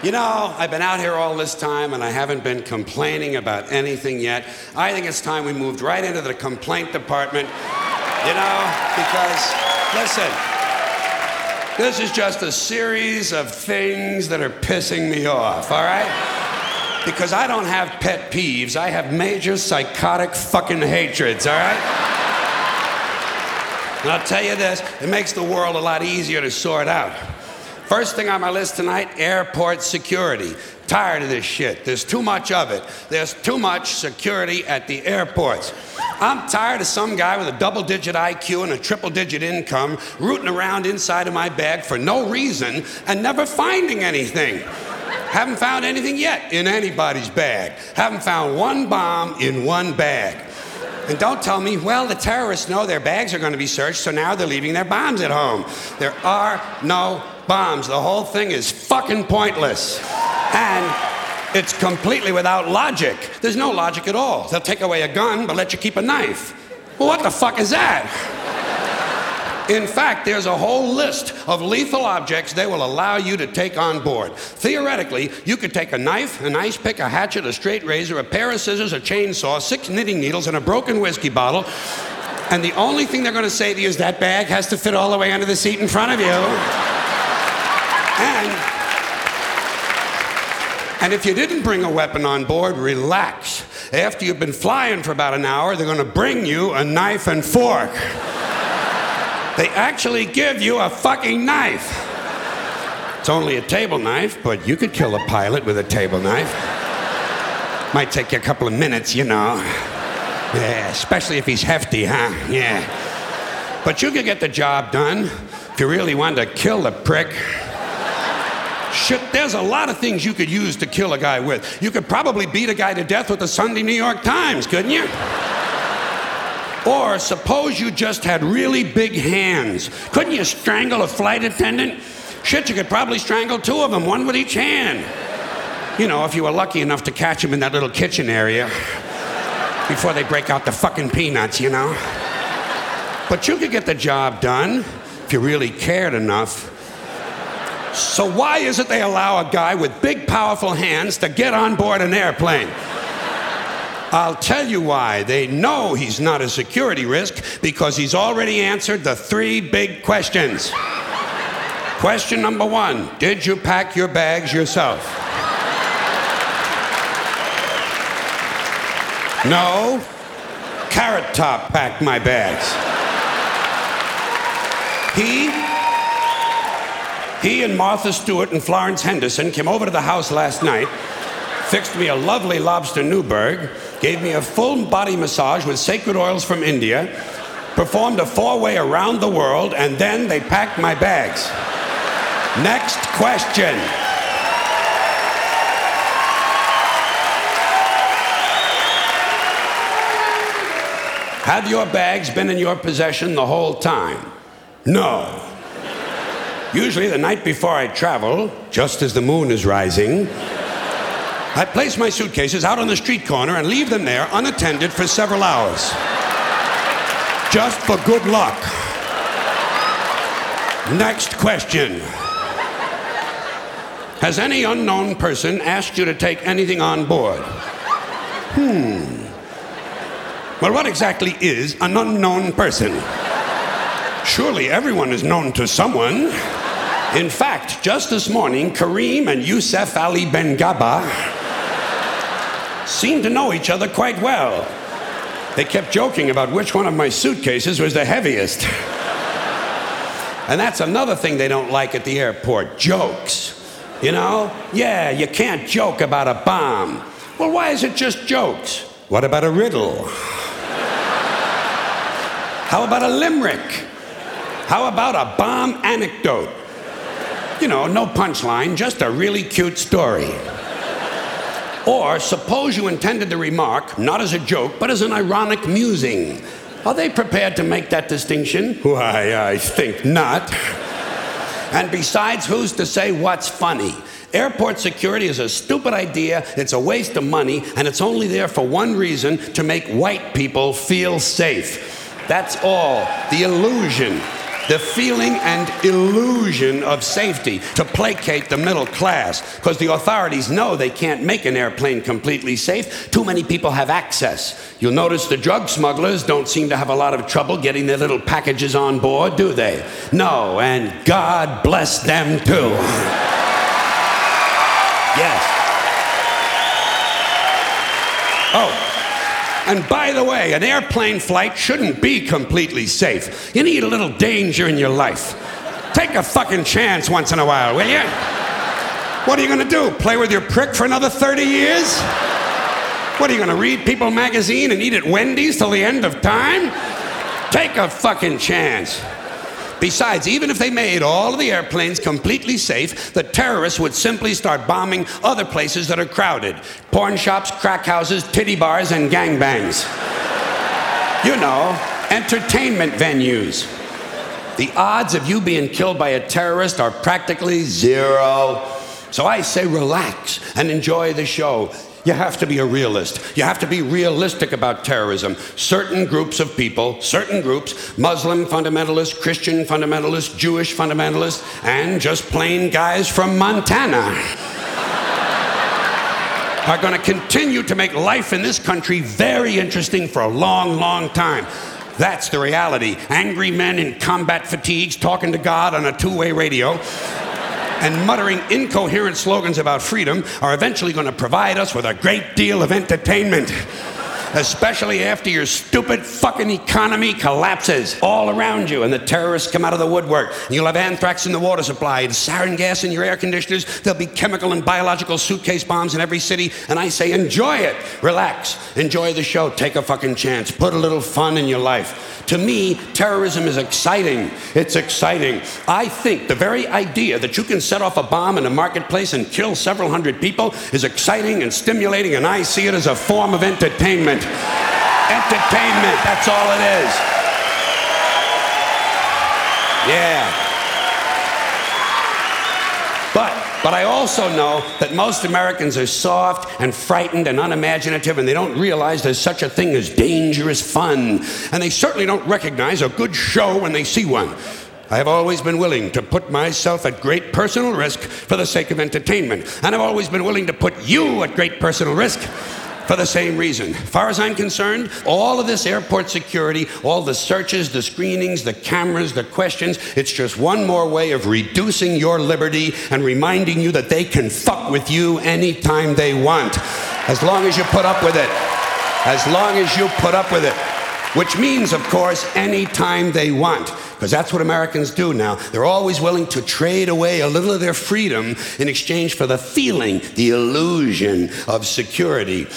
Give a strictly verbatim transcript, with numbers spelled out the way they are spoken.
You know, I've been out here all this time and I haven't been complaining about anything yet. I think it's time we moved right into the complaint department. You know, because, listen, this is just a series of things that are pissing me off, all right? Because I don't have pet peeves, I have major psychotic fucking hatreds, all right? And I'll tell you this, it makes the world a lot easier to sort out. First thing on my list tonight, airport security. Tired of this shit. There's too much of it. There's too much security at the airports. I'm tired of some guy with a double-digit I Q and a triple-digit income rooting around inside of my bag for no reason and never finding anything. Haven't found anything yet in anybody's bag. Haven't found one bomb in one bag. And don't tell me, well, the terrorists know their bags are going to be searched, so now they're leaving their bombs at home. There are no bombs. The whole thing is fucking pointless. And it's completely without logic. There's no logic at all. They'll take away a gun, but let you keep a knife. Well, what the fuck is that? In fact, there's a whole list of lethal objects they will allow you to take on board. Theoretically, you could take a knife, an ice pick, a hatchet, a straight razor, a pair of scissors, a chainsaw, six knitting needles, and a broken whiskey bottle. And the only thing they're going to say to you is that bag has to fit all the way under the seat in front of you. And, and if you didn't bring a weapon on board, relax. After you've been flying for about an hour, they're going to bring you a knife and fork. They actually give you a fucking knife. It's only a table knife, but you could kill a pilot with a table knife. Might take you a couple of minutes, you know. Yeah, especially if he's hefty, huh? Yeah. But you could get the job done if you really wanted to kill the prick. Shit, there's a lot of things you could use to kill a guy with. You could probably beat a guy to death with the Sunday New York Times, couldn't you? Or suppose you just had really big hands. Couldn't you strangle a flight attendant? Shit, you could probably strangle two of them, one with each hand. You know, if you were lucky enough to catch them in that little kitchen area before they break out the fucking peanuts, you know? But you could get the job done if you really cared enough. So why is it they allow a guy with big, powerful hands to get on board an airplane? I'll tell you why. They know he's not a security risk because he's already answered the three big questions. Question number one, did you pack your bags yourself? No. Carrot Top packed my bags. He, he and Martha Stewart and Florence Henderson came over to the house last night, fixed me a lovely lobster Newburg, gave me a full body massage with sacred oils from India, performed a four-way around the world, and then they packed my bags. Next question. Have your bags been in your possession the whole time? No. Usually the night before I travel, just as the moon is rising, I place my suitcases out on the street corner and leave them there unattended for several hours. Just for good luck. Next question. Has any unknown person asked you to take anything on board? Hmm. Well, what exactly is an unknown person? Surely everyone is known to someone. In fact, just this morning, Kareem and Youssef Ali Ben Gaba seemed to know each other quite well. They kept joking about which one of my suitcases was the heaviest. And that's another thing they don't like at the airport, jokes. You know? Yeah, you can't joke about a bomb. Well, why is it just jokes? What about a riddle? How about a limerick? How about a bomb anecdote? You know, no punchline, just a really cute story. Or suppose you intended the remark, not as a joke, but as an ironic musing. Are they prepared to make that distinction? Why, I think not. And besides, who's to say what's funny? Airport security is a stupid idea, it's a waste of money, and it's only there for one reason, to make white people feel safe. That's all. The illusion. The feeling and illusion of safety to placate the middle class, because the authorities know they can't make an airplane completely safe. Too many people have access. You'll notice the drug smugglers don't seem to have a lot of trouble getting their little packages on board, do they? No, and God bless them too. Yes. Oh. And by the way, an airplane flight shouldn't be completely safe. You need a little danger in your life. Take a fucking chance once in a while, will you? What are you gonna do? Play with your prick for another thirty years? What are you gonna read People magazine and eat at Wendy's till the end of time? Take a fucking chance. Besides, even if they made all of the airplanes completely safe, the terrorists would simply start bombing other places that are crowded. Porn shops, crack houses, titty bars, and gangbangs. You know, entertainment venues. The odds of you being killed by a terrorist are practically zero. So I say relax and enjoy the show. You have to be a realist. You have to be realistic about terrorism. Certain groups of people, certain groups, Muslim fundamentalists, Christian fundamentalists, Jewish fundamentalists, and just plain guys from Montana are going to continue to make life in this country very interesting for a long, long time. That's the reality. Angry men in combat fatigues talking to God on a two-way radio and muttering incoherent slogans about freedom are eventually going to provide us with a great deal of entertainment. Especially after your stupid fucking economy collapses all around you and the terrorists come out of the woodwork. And you'll have anthrax in the water supply and sarin gas in your air conditioners. There'll be chemical and biological suitcase bombs in every city. And I say, enjoy it. Relax. Enjoy the show. Take a fucking chance. Put a little fun in your life. To me, terrorism is exciting. It's exciting. I think the very idea that you can set off a bomb in a marketplace and kill several hundred people is exciting and stimulating, and I see it as a form of entertainment. Entertainment, that's all it is. Yeah. But, but I also know that most Americans are soft and frightened and unimaginative, and they don't realize there's such a thing as dangerous fun. And they certainly don't recognize a good show when they see one. I have always been willing to put myself at great personal risk for the sake of entertainment. And I've always been willing to put you at great personal risk for the same reason. As far as I'm concerned, all of this airport security, all the searches, the screenings, the cameras, the questions, it's just one more way of reducing your liberty and reminding you that they can fuck with you anytime they want, as long as you put up with it. As long as you put up with it. Which means, of course, anytime they want. Because that's what Americans do now. They're always willing to trade away a little of their freedom in exchange for the feeling, the illusion of security.